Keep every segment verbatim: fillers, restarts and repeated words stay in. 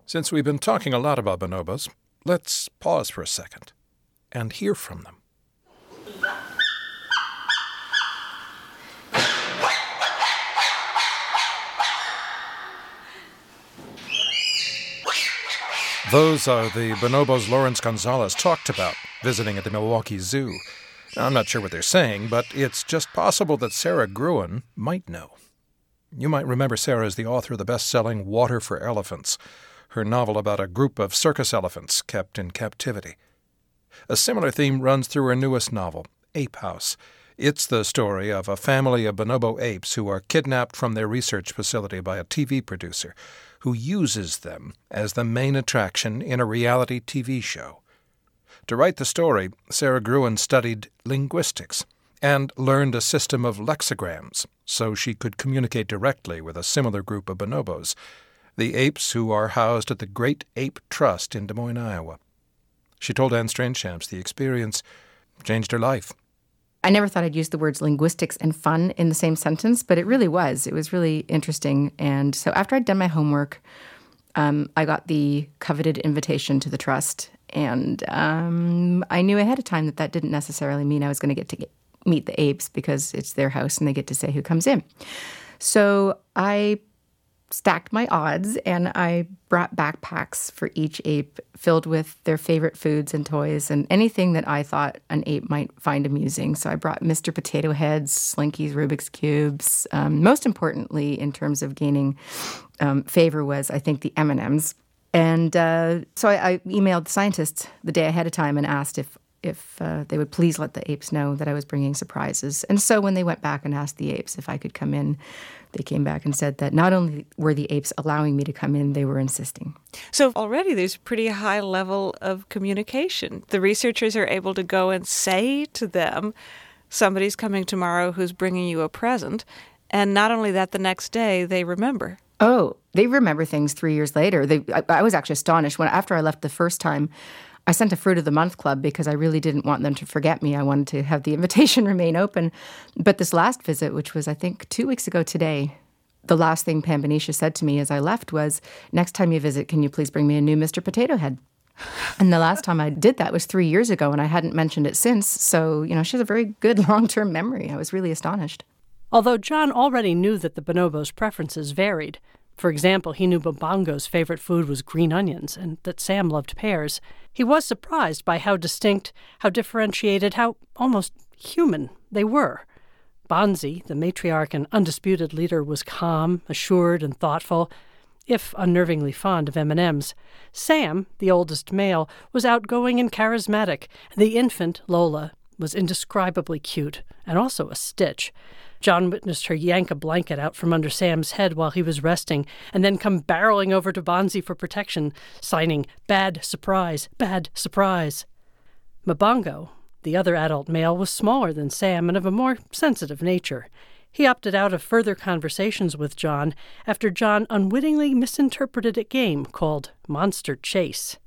Since we've been talking a lot about bonobos, let's pause for a second and hear from them. Those are the bonobos Lawrence Gonzalez talked about visiting at the Milwaukee Zoo. I'm not sure what they're saying, but it's just possible that Sarah Gruen might know. You might remember Sarah as the author of the best-selling Water for Elephants, her novel about a group of circus elephants kept in captivity. A similar theme runs through her newest novel, Ape House. It's the story of a family of bonobo apes who are kidnapped from their research facility by a T V producer who uses them as the main attraction in a reality T V show. To write the story, Sarah Gruen studied linguistics and learned a system of lexicograms so she could communicate directly with a similar group of bonobos, the apes who are housed at the Great Ape Trust in Des Moines, Iowa. She told Anne Strainchamps the experience changed her life. I never thought I'd use the words linguistics and fun in the same sentence, but it really was. It was really interesting. And so after I'd done my homework, um, I got the coveted invitation to the trust. And um, I knew ahead of time that that didn't necessarily mean I was going to get to get, meet the apes because it's their house and they get to say who comes in. So I stacked my odds and I brought backpacks for each ape filled with their favorite foods and toys and anything that I thought an ape might find amusing. So I brought Mister Potato Heads, Slinkies, Rubik's Cubes. Um, most importantly, in terms of gaining um, favor was, I think, the M and M's. And uh, so I, I emailed the scientists the day ahead of time and asked if if uh, they would please let the apes know that I was bringing surprises. And so when they went back and asked the apes if I could come in, they came back and said that not only were the apes allowing me to come in, they were insisting. So already there's a pretty high level of communication. The researchers are able to go and say to them, somebody's coming tomorrow who's bringing you a present. And not only that, the next day they remember. Oh, they remember things three years later. They, I, I was actually astonished. When after I left the first time, I sent a Fruit of the Month club because I really didn't want them to forget me. I wanted to have the invitation remain open. But this last visit, which was, I think, two weeks ago today, the last thing Pan Benicia said to me as I left was, next time you visit, can you please bring me a new Mister Potato Head? And the last time I did that was three years ago, and I hadn't mentioned it since. So, you know, she has a very good long-term memory. I was really astonished. Although John already knew that the bonobos' preferences varied. For example, he knew Mbongo's favorite food was green onions and that Sam loved pears. He was surprised by how distinct, how differentiated, how almost human they were. Bonzi, the matriarch and undisputed leader, was calm, assured, and thoughtful, if unnervingly fond of M and M's. Sam, the oldest male, was outgoing and charismatic. The infant, Lola, was indescribably cute and also a stitch. John witnessed her yank a blanket out from under Sam's head while he was resting, and then come barreling over to Bonzi for protection, signing, "Bad surprise, bad surprise." Mbongo, the other adult male, was smaller than Sam and of a more sensitive nature. He opted out of further conversations with John after John unwittingly misinterpreted a game called Monster Chase.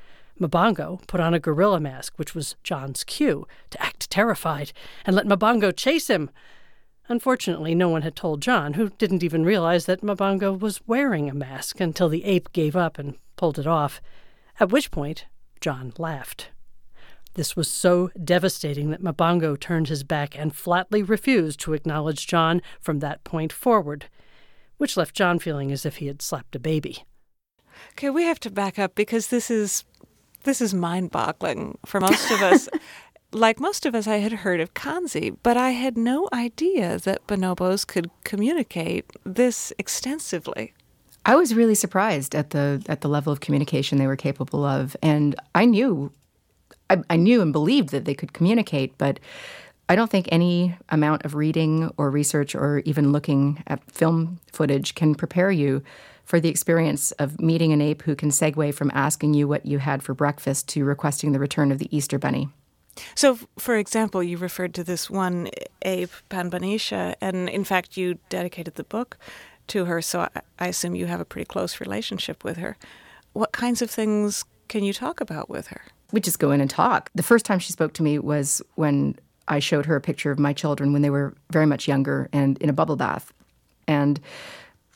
Mbongo put on a gorilla mask, which was John's cue, to act terrified and let Mbongo chase him. Unfortunately, no one had told John, who didn't even realize that Mbongo was wearing a mask until the ape gave up and pulled it off, at which point John laughed. This was so devastating that Mbongo turned his back and flatly refused to acknowledge John from that point forward, which left John feeling as if he had slapped a baby. Okay, we have to back up because this is this is mind-boggling for most of us. Like most of us, I had heard of kanzi, but I had no idea that bonobos could communicate this extensively. I was really surprised at the at the level of communication they were capable of, and I knew, I, I knew and believed that they could communicate, but I don't think any amount of reading or research or even looking at film footage can prepare you for the experience of meeting an ape who can segue from asking you what you had for breakfast to requesting the return of the Easter Bunny. So, for example, you referred to this one ape, Pan Benicia, and in fact you dedicated the book to her, so I, I assume you have a pretty close relationship with her. What kinds of things can you talk about with her? We just go in and talk. The first time she spoke to me was when I showed her a picture of my children when they were very much younger and in a bubble bath. And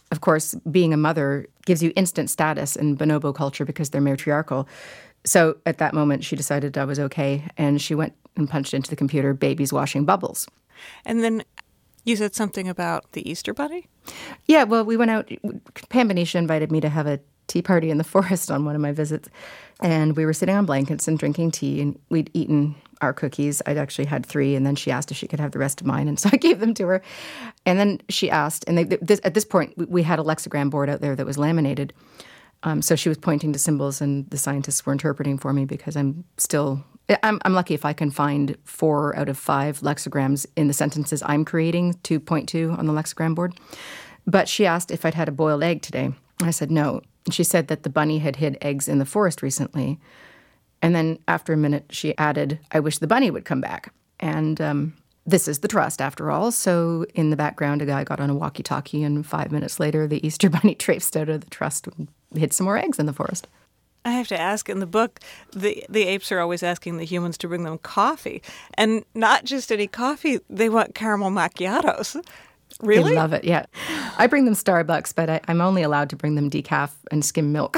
of course, being a mother gives you instant status in bonobo culture because they're matriarchal. So at that moment, she decided I was okay, and she went and punched into the computer, babies washing bubbles. And then you said something about the Easter Bunny? Yeah, well, we went out. Pam Benicia invited me to have a tea party in the forest on one of my visits, and we were sitting on blankets and drinking tea, and we'd eaten our cookies. I'd actually had three, and then she asked if she could have the rest of mine, and so I gave them to her. And then she asked, and they, this, at this point, we had a lexigram board out there that was laminated, um, so she was pointing to symbols, and the scientists were interpreting for me because I'm still... I'm, I'm lucky if I can find four out of five lexicograms in the sentences I'm creating to point to on the lexigram board. But she asked if I'd had a boiled egg today. I said no. And she said that the bunny had hid eggs in the forest recently. And then after a minute, she added, I wish the bunny would come back. And um, this is the trust, after all. So in the background, a guy got on a walkie-talkie, and five minutes later, the Easter bunny traipsed out of the trust and hid some more eggs in the forest. I have to ask, in the book, the, the apes are always asking the humans to bring them coffee. And not just any coffee, they want caramel macchiatos. Really? They love it, yeah. I bring them Starbucks, but I, I'm only allowed to bring them decaf and skim milk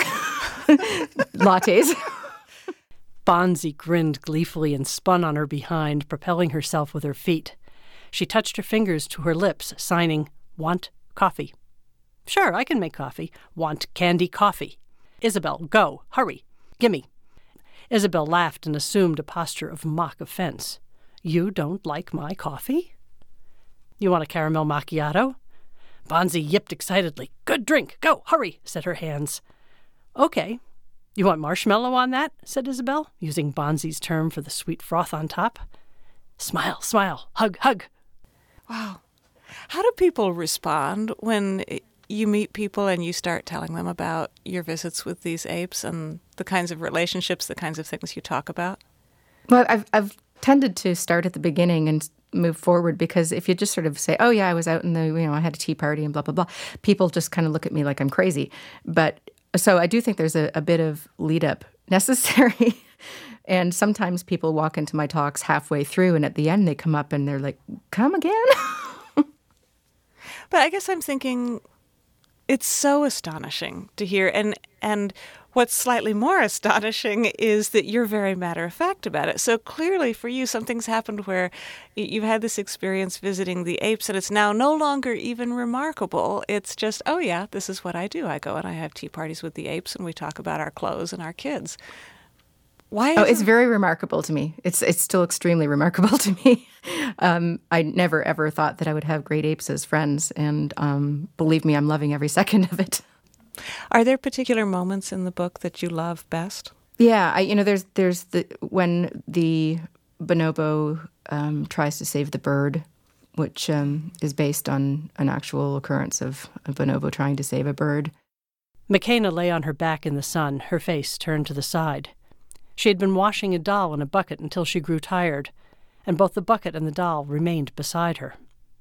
lattes. Bonzi grinned gleefully and spun on her behind, propelling herself with her feet. She touched her fingers to her lips, signing, want coffee. Sure, I can make coffee. Want candy coffee. Isabel, go, hurry, gimme. Isabel laughed and assumed a posture of mock offense. You don't like my coffee? You want a caramel macchiato? Bonzi yipped excitedly. Good drink, go, hurry, said her hands. Okay. You want marshmallow on that? Said Isabel, using Bonzi's term for the sweet froth on top. Smile, smile, hug, hug. Wow. How do people respond when you meet people and you start telling them about your visits with these apes and the kinds of relationships, the kinds of things you talk about? Well, I've I've tended to start at the beginning and move forward, because if you just sort of say, oh yeah, I was out in the, you know, I had a tea party and blah, blah, blah, people just kind of look at me like I'm crazy. But so I do think there's a, a bit of lead up necessary. And sometimes people walk into my talks halfway through, and at the end they come up and they're like, come again? But I guess I'm thinking, it's so astonishing to hear. And and what's slightly more astonishing is that you're very matter-of-fact about it. So clearly for you, something's happened where you've had this experience visiting the apes, and it's now no longer even remarkable. It's just, oh yeah, this is what I do. I go and I have tea parties with the apes, and we talk about our clothes and our kids. Why? Oh, it's very remarkable to me. It's it's still extremely remarkable to me. Um, I never, ever thought that I would have great apes as friends. And um, believe me, I'm loving every second of it. Are there particular moments in the book that you love best? Yeah, I, you know, there's there's the when the bonobo um, tries to save the bird, which um, is based on an actual occurrence of a bonobo trying to save a bird. McKenna lay on her back in the sun, her face turned to the side. She had been washing a doll in a bucket until she grew tired, and both the bucket and the doll remained beside her.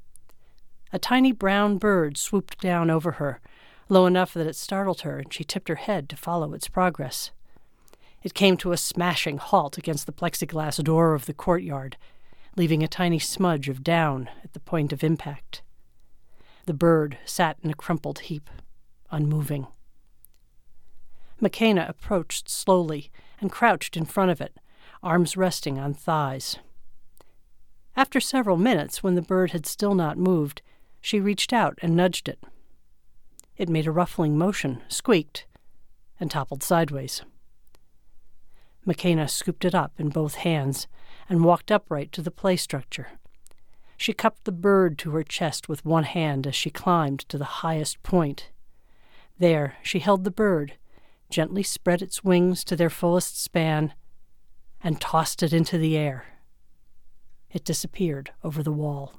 A tiny brown bird swooped down over her, low enough that it startled her, and she tipped her head to follow its progress. It came to a smashing halt against the plexiglass door of the courtyard, leaving a tiny smudge of down at the point of impact. The bird sat in a crumpled heap, unmoving. McKenna approached slowly and crouched in front of it, arms resting on thighs. After several minutes, when the bird had still not moved, she reached out and nudged it. It made a ruffling motion, squeaked, and toppled sideways. McKenna scooped it up in both hands and walked upright to the play structure. She cupped the bird to her chest with one hand as she climbed to the highest point. There, she held the bird, gently spread its wings to their fullest span, and tossed it into the air. It disappeared over the wall.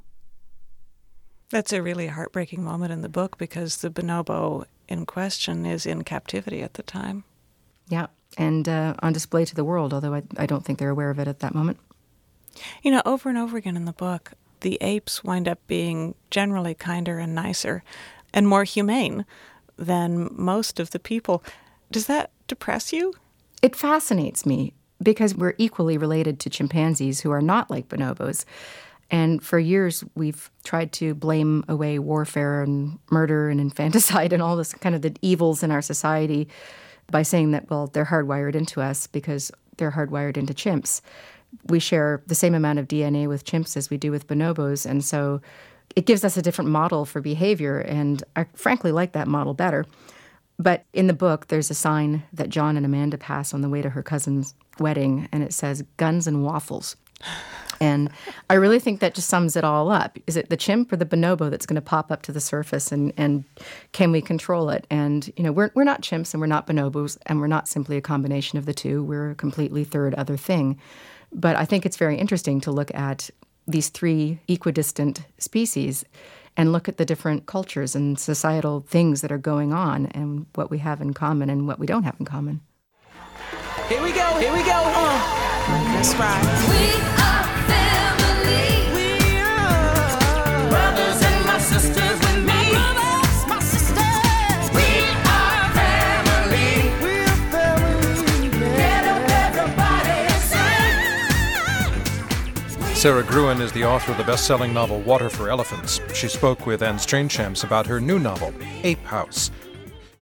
That's a really heartbreaking moment in the book, because the bonobo in question is in captivity at the time. Yeah, and uh, on display to the world, although I, I don't think they're aware of it at that moment. You know, over and over again in the book, the apes wind up being generally kinder and nicer and more humane than most of the people. Does that depress you? It fascinates me, because we're equally related to chimpanzees who are not like bonobos. And for years, we've tried to blame away warfare and murder and infanticide and all this kind of the evils in our society by saying that, well, they're hardwired into us because they're hardwired into chimps. We share the same amount of D N A with chimps as we do with bonobos, and so it gives us a different model for behavior, and I frankly like that model better. But in the book, there's a sign that John and Amanda pass on the way to her cousin's wedding, and it says, "Guns and waffles." And I really think that just sums it all up. Is it the chimp or the bonobo that's going to pop up to the surface, and, and can we control it? And, you know, we're we're not chimps and we're not bonobos, and we're not simply a combination of the two. We're a completely third other thing. But I think it's very interesting to look at these three equidistant species and look at the different cultures and societal things that are going on and what we have in common and what we don't have in common. Here we go, here we go. Uh. That's right. We are family. We are brothers and my sisters with me. My brothers, my sisters. We are family. We are family. Get up, everybody, and sing. Sarah Gruen is the author of the best-selling novel Water for Elephants. She spoke with Anne Strainchamps about her new novel, Ape House,